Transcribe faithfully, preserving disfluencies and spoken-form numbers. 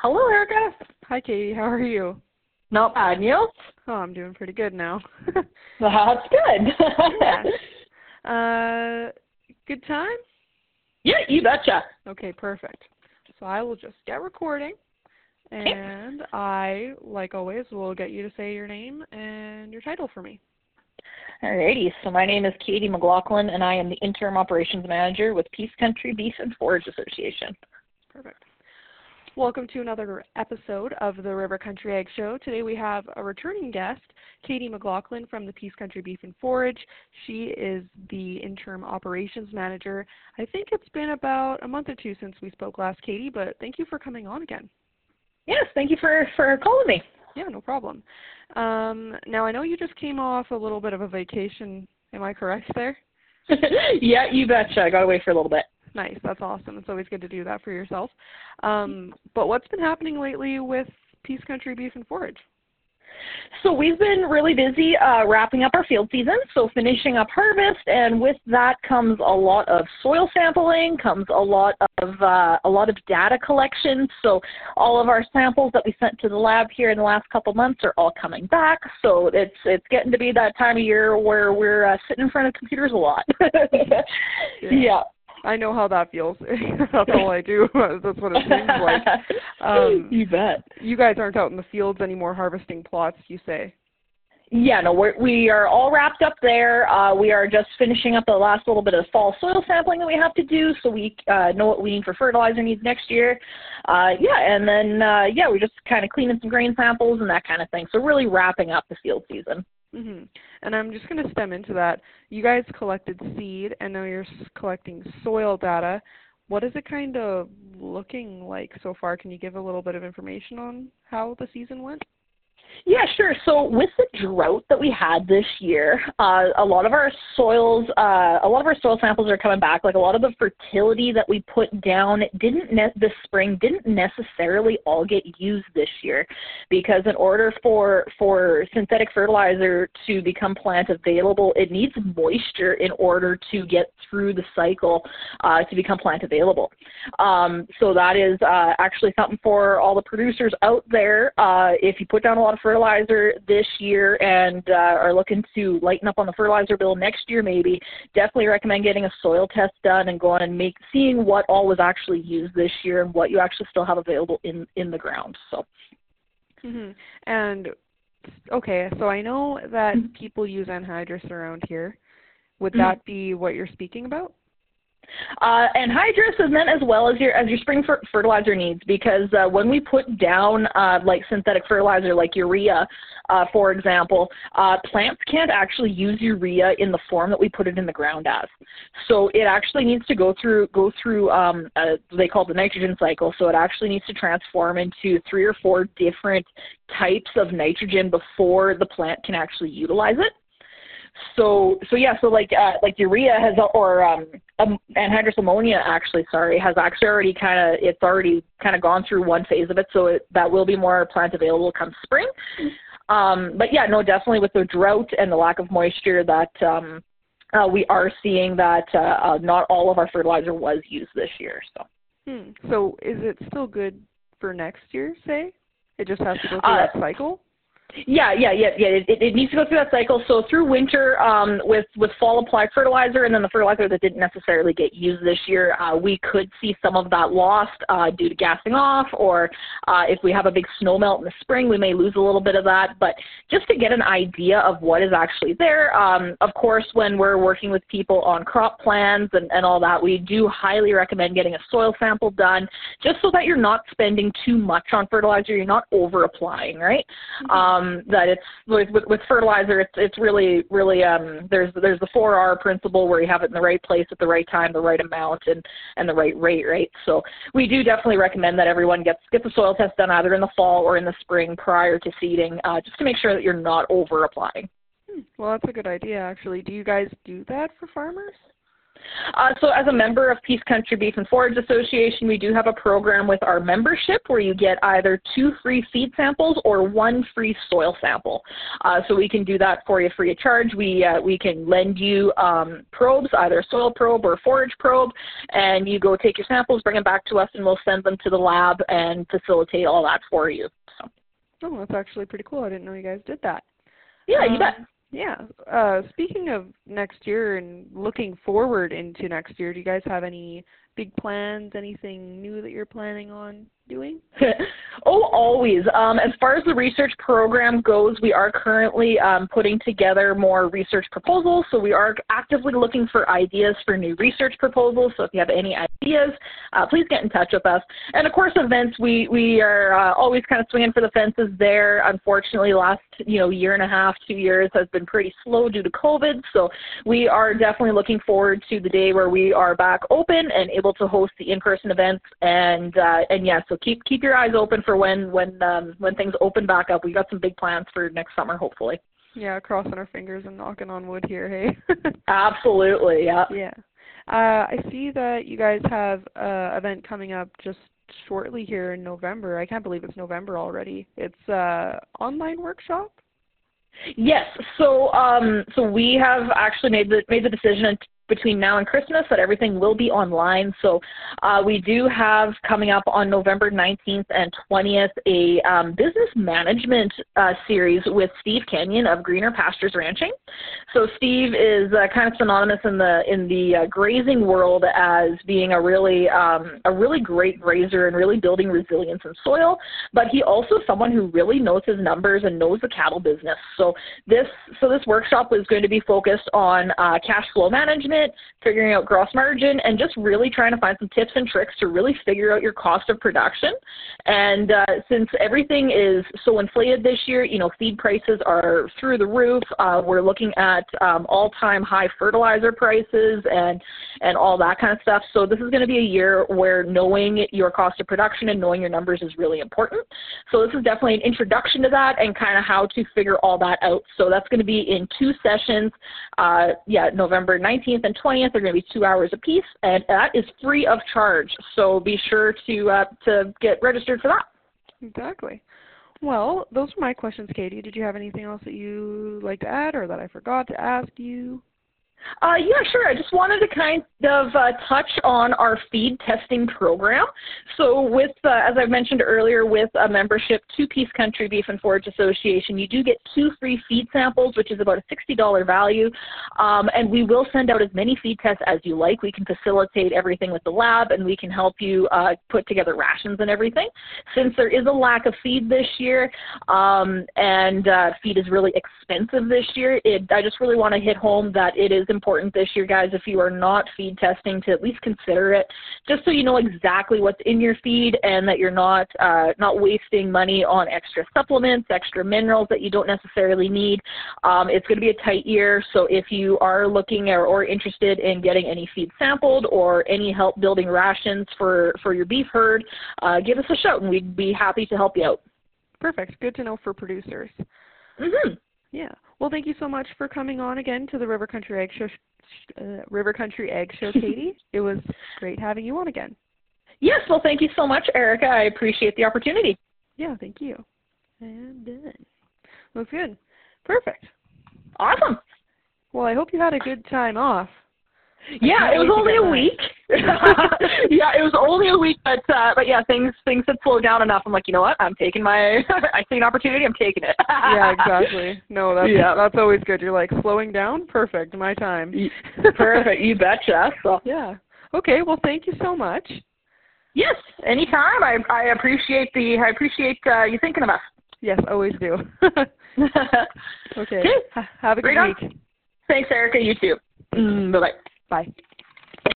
Hello, Erica. Hi, Katie. How are you? Not bad, and you? Oh, I'm doing pretty good now. That's good. Yeah. Uh, good time? Yeah, you betcha. Okay, perfect. So I will just get recording, Okay. and I, like always, will get you to say your name and your title for me. Alrighty, so my name is Katie McLaughlin, and I am the Interim Operations Manager with Peace Country Beef and Forage Association. Perfect. Welcome to another episode of the River Country Ag Show. Today we have a returning guest, Katie McLaughlin from the Peace Country Beef and Forage. She is the Interim Operations Manager. I think it's been about a month or two since we spoke last, Katie, but thank you for coming on again. Yes, thank you for, for calling me. Yeah, no problem. Um, now, I know you just came off a little bit of a vacation. Am I correct there? Yeah, you betcha. I got away for a little bit. Nice. That's awesome. It's always good to do that for yourself. Um, but what's been happening lately with Peace Country Beef and Forage? So we've been really busy uh, wrapping up our field season, so finishing up harvest, and with that comes a lot of soil sampling, comes a lot of uh, a lot of data collection. So all of our samples that we sent to the lab here in the last couple months are all coming back. So it's it's getting to be that time of year where we're uh, sitting in front of computers a lot. Yeah. Yeah. I know how that feels. That's all I do. That's what it seems like. Um, you bet. You guys aren't out in the fields anymore harvesting plots, you say? Yeah, no, we're, we are all wrapped up there. Uh, we are just finishing up the last little bit of fall soil sampling that we have to do, so we uh, know what we need for fertilizer needs next year. Uh, yeah, and then, uh, yeah, we're just kind of cleaning some grain samples and that kind of thing. So really wrapping up the field season. Mm-hmm. And I'm just going to stem into that. You guys collected seed, and now you're collecting soil data. What is it kind of looking like so far? Can you give a little bit of information on how the season went? Yeah, sure. So with the drought that we had this year, uh, a lot of our soils, uh, a lot of our soil samples are coming back. Like a lot of the fertility that we put down didn't ne- this spring didn't necessarily all get used this year, because in order for for synthetic fertilizer to become plant available, it needs moisture in order to get through the cycle uh, to become plant available. Um, so that is uh, actually something for all the producers out there. Uh, if you put down a lot of fertilizer this year and uh, are looking to lighten up on the fertilizer bill next year, maybe definitely recommend getting a soil test done and going and make seeing what all was actually used this year and what you actually still have available in in the ground. So mm-hmm. And okay, so I know that people use anhydrous around here. Would mm-hmm. that be what you're speaking about? Uh, anhydrous is meant as well as your as your spring fer- fertilizer needs, because uh, when we put down uh, like synthetic fertilizer like urea, uh, for example, uh, plants can't actually use urea in the form that we put it in the ground as. So it actually needs to go through go through um, uh, they call it the nitrogen cycle. So it actually needs to transform into three or four different types of nitrogen before the plant can actually utilize it. So, so yeah, so like uh, like urea has, or um, um, anhydrous ammonia actually, sorry, has actually already kind of, it's already kind of gone through one phase of it, so it, that will be more plant available come spring. Um, but yeah, no, definitely with the drought and the lack of moisture, that um, uh, we are seeing that uh, uh, not all of our fertilizer was used this year. So, hmm. So is it still good for next year, say? It just has to go through uh, that cycle? Yeah, yeah, yeah, yeah. It, it needs to go through that cycle. So through winter, um, with with fall applied fertilizer, and then the fertilizer that didn't necessarily get used this year, uh, we could see some of that lost uh, due to gassing off, or uh, if we have a big snow melt in the spring, we may lose a little bit of that. But just to get an idea of what is actually there, um, of course, when we're working with people on crop plans and, and all that, we do highly recommend getting a soil sample done, just so that you're not spending too much on fertilizer, you're not over applying, right? Mm-hmm. Um, Um, that it's with, with, with fertilizer, it's it's really really um, there's there's the four R principle where you have it in the right place at the right time, the right amount, and and the right rate, right? So we do definitely recommend that everyone gets gets a soil test done either in the fall or in the spring prior to seeding, uh, just to make sure that you're not over applying. Hmm. Well, that's a good idea, actually. Do you guys do that for farmers? Uh, so as a member of Peace Country Beef and Forage Association, we do have a program with our membership where you get either two free feed samples or one free soil sample. Uh, so we can do that for you free of charge. We, uh, we can lend you um, probes, either a soil probe or a forage probe, and you go take your samples, bring them back to us, and we'll send them to the lab and facilitate all that for you. So. Oh, that's actually pretty cool. I didn't know you guys did that. Yeah, um, you bet. Yeah. Uh, speaking of next year and looking forward into next year, do you guys have any big plans, anything new that you're planning on doing? Oh, always. Um, as far as the research program goes, we are currently um, putting together more research proposals. So we are actively looking for ideas for new research proposals. So if you have any ideas, uh, please get in touch with us. And of course, events, we, we are uh, always kind of swinging for the fences there. Unfortunately, last you know year and a half, two years has been pretty slow due to COVID. So we are definitely looking forward to the day where we are back open and able to host the in-person events. And uh, and yeah, so keep keep your eyes open for when when um, when things open back up. We got some big plans for next summer, hopefully. Yeah, crossing our fingers and knocking on wood here, hey? Absolutely, yeah. Yeah. Uh, I see that you guys have an event coming up just shortly here in November. I can't believe it's November already. It's an online workshop? Yes. So um, so we have actually made the made the decision between now and Christmas that everything will be online. So uh, we do have coming up on November nineteenth and twentieth a um, business management uh, series with Steve Kenyon of Greener Pastures Ranching. So Steve is uh, kind of synonymous in the in the uh, grazing world as being a really um, a really great grazer and really building resilience in soil. But he also is someone who really knows his numbers and knows the cattle business. So this so this workshop is going to be focused on uh, cash flow management, figuring out gross margin, and just really trying to find some tips and tricks to really figure out your cost of production. And uh, since everything is so inflated this year, you know, feed prices are through the roof. Uh, we're looking at um, all-time high fertilizer prices and and all that kind of stuff. So this is going to be a year where knowing your cost of production and knowing your numbers is really important. So this is definitely an introduction to that and kind of how to figure all that out. So that's going to be in two sessions. Uh, yeah, November nineteenth and twentieth are going to be two hours apiece, and that is free of charge. So be sure to uh, to get registered for that. Exactly. Well, those are my questions, Katie. Did you have anything else that you like to add or that I forgot to ask you? Uh, yeah, sure. I just wanted to kind of uh, touch on our feed testing program. So with, uh, as I mentioned earlier, with a membership to Peace Country Beef and Forage Association, you do get two free feed samples, which is about a sixty dollar value. Um, and we will send out as many feed tests as you like. We can facilitate everything with the lab, and we can help you uh, put together rations and everything. Since there is a lack of feed this year, um, and uh, feed is really expensive this year, it, I just really want to hit home that it is important this year, guys, if you are not feed testing, to at least consider it, just so you know exactly what's in your feed and that you're not uh, not wasting money on extra supplements, extra minerals that you don't necessarily need. Um, it's going to be a tight year, so if you are looking or, or interested in getting any feed sampled or any help building rations for, for your beef herd, uh, give us a shout and we'd be happy to help you out. Perfect. Good to know for producers. Mm-hmm. Yeah. Well, thank you so much for coming on again to the River Country Egg Show, uh, River Country Egg Show, Katie. It was great having you on again. Yes. Well, thank you so much, Erica. I appreciate the opportunity. Yeah, thank you. And done. Looks good. Perfect. Awesome. Well, I hope you had a good time off. Yeah, it was only a week. Yeah, it was only a week, but uh, but yeah, things things had slowed down enough. I'm like, you know what? I'm taking my. I see an opportunity. I'm taking it. Yeah, exactly. No, that's yeah. that's always good. You're like slowing down. Perfect. My time. Perfect. You betcha. So yeah. Okay. Well, thank you so much. Yes. Anytime. I I appreciate the I appreciate uh, you thinking of us. Yes, always do. Okay. Okay. Have a Great good on. week. Thanks, Erica. You too. Mm, bye bye. Bye.